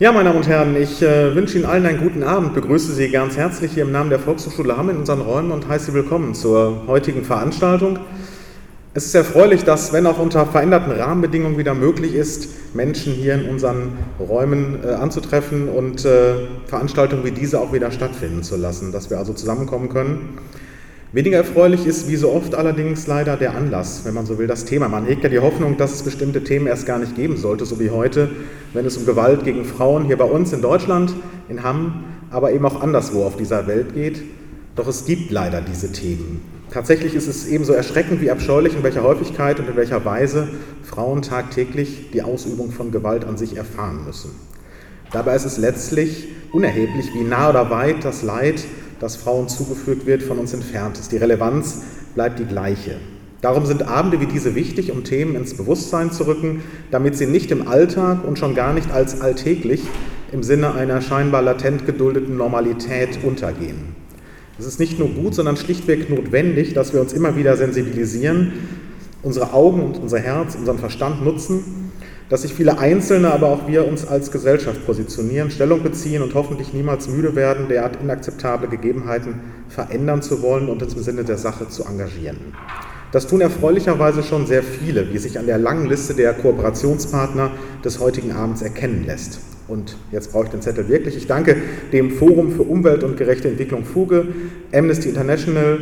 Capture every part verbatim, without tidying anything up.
Ja, meine Damen und Herren, ich äh, wünsche Ihnen allen einen guten Abend, begrüße Sie ganz herzlich hier im Namen der Volkshochschule Hamm in unseren Räumen und heiße Sie willkommen zur heutigen Veranstaltung. Es ist erfreulich, dass, wenn auch unter veränderten Rahmenbedingungen wieder möglich ist, Menschen hier in unseren Räumen äh, anzutreffen und äh, Veranstaltungen wie diese auch wieder stattfinden zu lassen, dass wir also zusammenkommen können. Weniger erfreulich ist, wie so oft allerdings leider der Anlass, wenn man so will, das Thema. Man hegt ja die Hoffnung, dass es bestimmte Themen erst gar nicht geben sollte, so wie heute, wenn es um Gewalt gegen Frauen hier bei uns in Deutschland, in Hamm, aber eben auch anderswo auf dieser Welt geht. Doch es gibt leider diese Themen. Tatsächlich ist es ebenso erschreckend wie abscheulich, in welcher Häufigkeit und in welcher Weise Frauen tagtäglich die Ausübung von Gewalt an sich erfahren müssen. Dabei ist es letztlich unerheblich, wie nah oder weit das Leid, das Frauen zugefügt wird, von uns entfernt ist. Die Relevanz bleibt die gleiche. Darum sind Abende wie diese wichtig, um Themen ins Bewusstsein zu rücken, damit sie nicht im Alltag und schon gar nicht als alltäglich im Sinne einer scheinbar latent geduldeten Normalität untergehen. Es ist nicht nur gut, sondern schlichtweg notwendig, dass wir uns immer wieder sensibilisieren, unsere Augen und unser Herz, unseren Verstand nutzen, dass sich viele Einzelne, aber auch wir uns als Gesellschaft positionieren, Stellung beziehen und hoffentlich niemals müde werden, derart inakzeptable Gegebenheiten verändern zu wollen und uns im Sinne der Sache zu engagieren. Das tun erfreulicherweise schon sehr viele, wie sich an der langen Liste der Kooperationspartner des heutigen Abends erkennen lässt. Und jetzt brauche ich den Zettel wirklich. Ich danke dem Forum für Umwelt und gerechte Entwicklung Fuge, Amnesty International,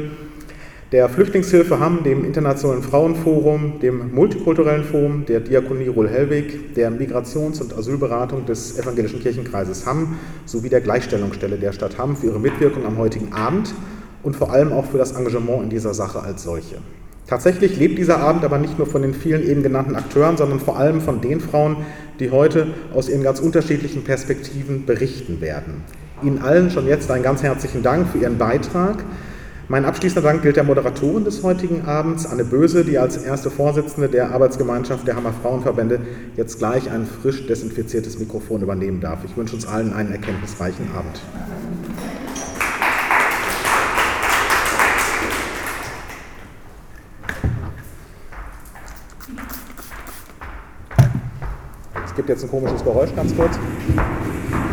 der Flüchtlingshilfe Hamm, dem Internationalen Frauenforum, dem Multikulturellen Forum, der Diakonie Ruhl-Hellwig, der Migrations- und Asylberatung des Evangelischen Kirchenkreises Hamm sowie der Gleichstellungsstelle der Stadt Hamm für ihre Mitwirkung am heutigen Abend und vor allem auch für das Engagement in dieser Sache als solche. Tatsächlich lebt dieser Abend aber nicht nur von den vielen eben genannten Akteuren, sondern vor allem von den Frauen, die heute aus ihren ganz unterschiedlichen Perspektiven berichten werden. Ihnen allen schon jetzt einen ganz herzlichen Dank für Ihren Beitrag. Mein abschließender Dank gilt der Moderatorin des heutigen Abends, Anne Böse, die als erste Vorsitzende der Arbeitsgemeinschaft der Hammer Frauenverbände jetzt gleich ein frisch desinfiziertes Mikrofon übernehmen darf. Ich wünsche uns allen einen erkenntnisreichen Abend. Es gibt jetzt ein komisches Geräusch, ganz kurz.